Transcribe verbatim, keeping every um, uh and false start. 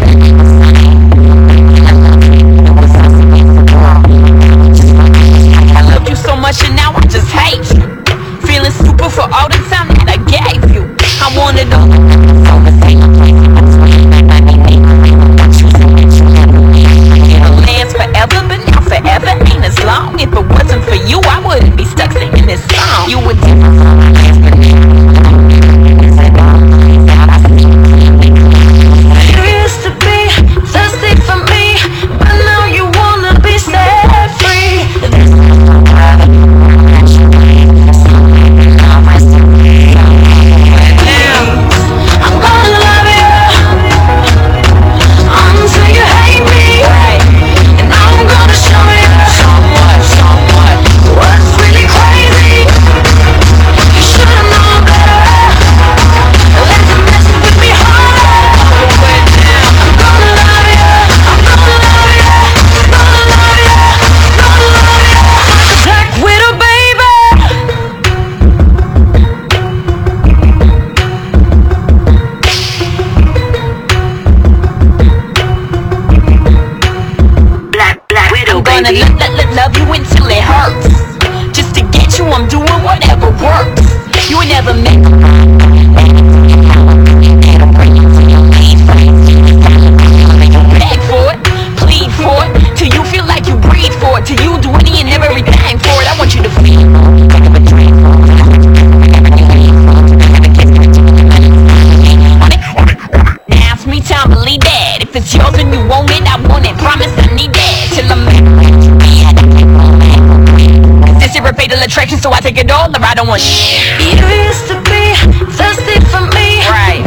I loved you so much and now I just hate you. Feeling stupid for all the time that I gave you. I wanted to last forever, but now forever ain't as long. If it wasn't for you, I wouldn't be stuck singing this song. You would you used to be thirsty for me, but now you wanna be set free. I'm gonna love you until you hate me, and I'm gonna show you what's really crazy. You should've known better. Let them mess with me harder. I'm gonna love you, I'm gonna love you, gonna love you, gonna love you like a black widow, baby. Black, black widow, I'm gonna baby. Let, let, let love you until it hurts. Just to get you, I'm doing whatever works. You ain't never met beg for it, plead for it, till you feel like you breathe for it, till you do any and everything for it. I want you to feel. Now it's me time to leave that. If it's yours and you want it, I want it. Promise I need that till I'm this is fatal attraction, so I take it all or I don't want shit. You used to be thirsty for me, right?